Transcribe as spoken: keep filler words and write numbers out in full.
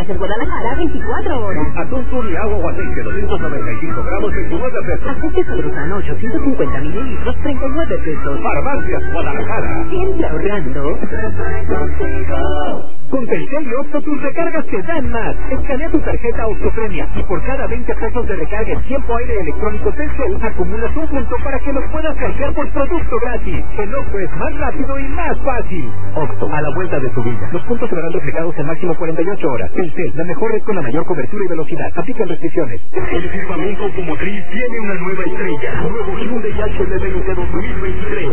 Envases Guadalajara, veinticuatro horas. Atún tuni, agua o aceite, doscientos noventa y cinco gramos, veintinueve pesos. Aceite Sabrosano, ochocientos cincuenta mililitros, treinta y nueve pesos. Farmacias Guadalajara. Siempre ahorrando. Con Telcel y Opto tus recargas te dan más. Escanea tu tarjeta Optopremia y por cada veinte pesos de recarga en tiempo aire electrónico Telcel acumulas un punto para que los puedas canjear por producto gratis. El Opto es más rápido y más fácil. Opto, a la vuelta de tu vida. Los puntos se verán reflejados en máximo cuarenta y ocho horas. Telcel, la mejor red con la mayor cobertura y velocidad. Aplican restricciones. El firmamento automotriz tiene una nueva estrella. Nuevo Hyundai H D veinte dos mil veintitrés.